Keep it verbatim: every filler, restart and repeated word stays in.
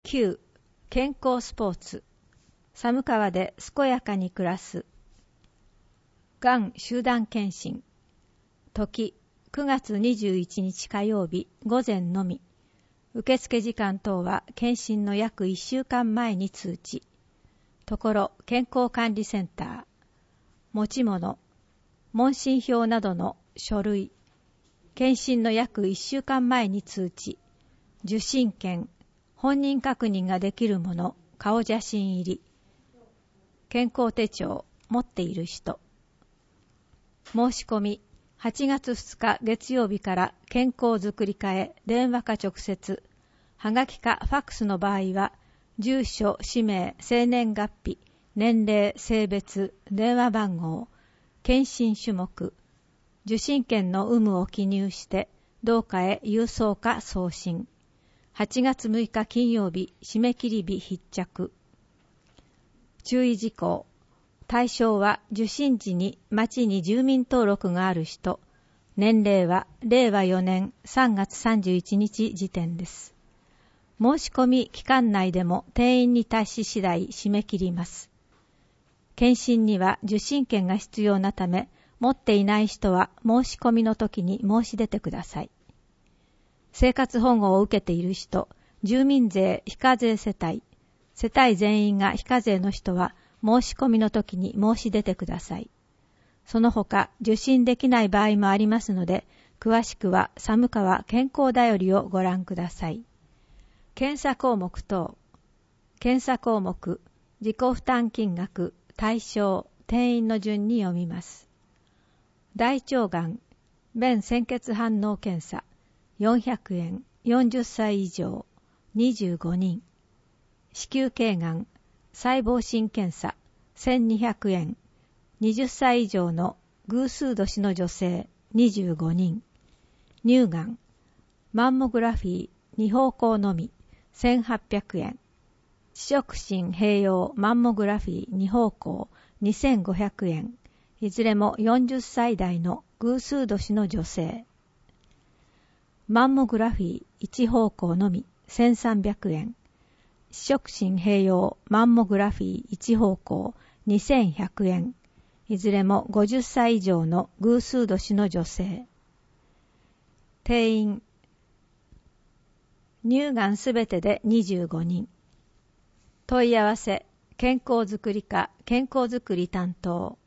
きゅう. 健康スポーツ。寒川で健やかに暮らす。がん集団検診。時くがつにじゅういちにち火曜日午前のみ。受付時間等は検診の約いっしゅうかんまえに通知。ところ健康管理センター。持ち物、問診票などの書類。検診の約いっしゅうかんまえに通知。受診券、本人確認ができるもの、顔写真入り。健康手帳、持っている人。申し込み、はちがつふつか月曜日から健康づくり課へ電話か直接、はがきかファックスの場合は、住所、氏名、生年月日、年齢、性別、電話番号、検診種目、受診券の有無を記入して、同課へ郵送か送信。はちがつむいか金曜日、締め切り日必着。注意事項。対象は受診時に町に住民登録がある人。年齢はれいわよねんさんがつさんじゅういちにち時点です。申し込み期間内でも定員に達し次第締め切ります。検診には受診券が必要なため、持っていない人は申し込みの時に申し出てください。生活保護を受けている人、住民税非課税世帯、世帯全員が非課税の人は申し込みの時に申し出てください。その他、受診できない場合もありますので、詳しくは寒川健康だよりをご覧ください。検査項目等。検査項目、自己負担金額、対象、定員の順に読みます。大腸がん、便潜血反応検査、よんひゃくえん、よんじゅっさい以上、にじゅうごにん。子宮頸がん、細胞診検査、せんにひゃくえん、はたち以上の偶数年の女性、にじゅうごにん。乳がん、マンモグラフィー、に方向のみ、せんはっぴゃくえん。視触診併用マンモグラフィーに方向、にせんごひゃくえん。いずれもよんじゅっさい代の偶数年の女性。マンモグラフィーいち方向のみ、せんさんびゃくえん。視触診併用マンモグラフィーいち方向、にせんひゃくえん。いずれもごじゅっさい以上の偶数年の女性。定員。乳がんすべてでにじゅうごにん。問い合わせ、健康づくり課健康づくり担当。